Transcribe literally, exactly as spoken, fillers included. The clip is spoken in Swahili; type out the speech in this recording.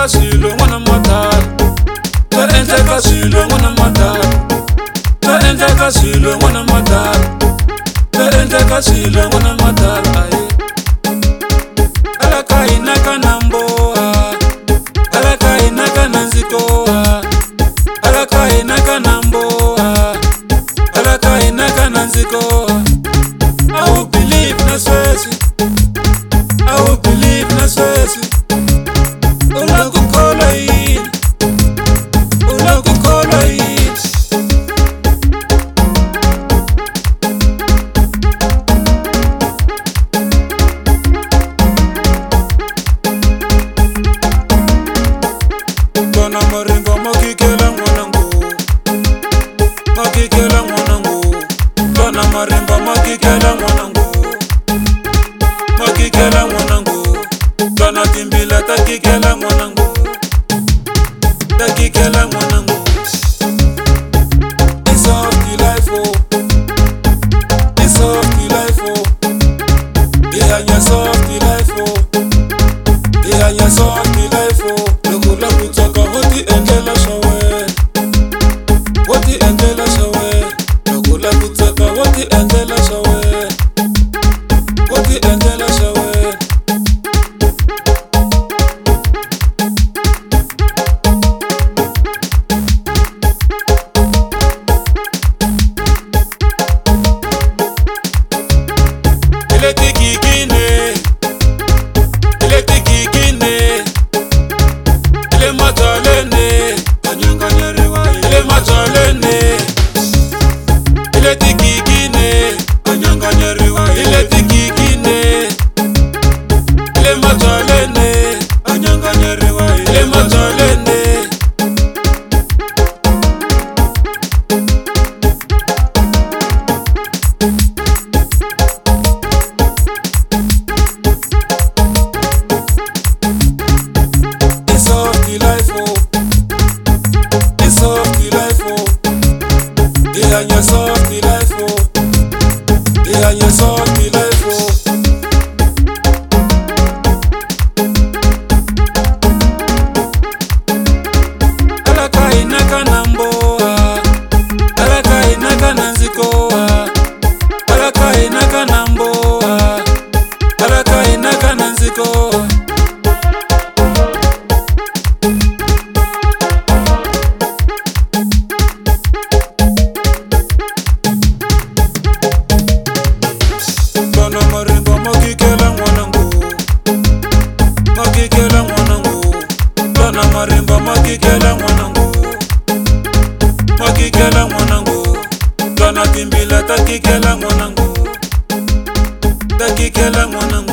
swilo n'wana matala, ta endleka swilo n'wana matala, ta endleka swilo n'wana matala, ta endleka swilo n'wana matala. Aye ala ka hina ka namboha, ala ka hina ka nandzikoha, ala ka hina ka namboha, ala ka hina ka nandzikoha. I will believe na sweswi, I will believe na sweswi. Ula ku kholwa yini, ula ku kholwa yini. Tona marimba makikela n'wanangu, makikela n'wanangu. Tona marimba makikela n'wanangu, makikela n'wanangu. Tona timbila takikela n'wanangu, takikela n'wanangu. It's off the life oh, it's off the life oh. Yeah, yes off the life oh, yeah, yes off the life oh. Loko la kutaka hoti endela shawe, hoti endela shawe. Loko la kutaka hoti endela shawe, hoti endela shawe. Ile tikikine, ile tikikine, ile matalene, anyanganyeriwa ile matalene, ile tikikine, anyanganyeriwa ile tikikine, ile matalene, anyanganyeriwa ile matalene. It's off the life oh, it's off the life oh. Yeah, yes off the life oh, yeah, yes off the life oh. Ala ka hina ka namboha, ala ka hina ka nandzikoha, ala ka hina ka namboha, ala ka hina ka nandzikoha. Tona marimba makikela n'wanangu, makikela n'wanangu. Tona marimba makikela n'wanangu, makikela n'wanangu. Tona timbila takikela n'wanangu, takikela n'wanangu.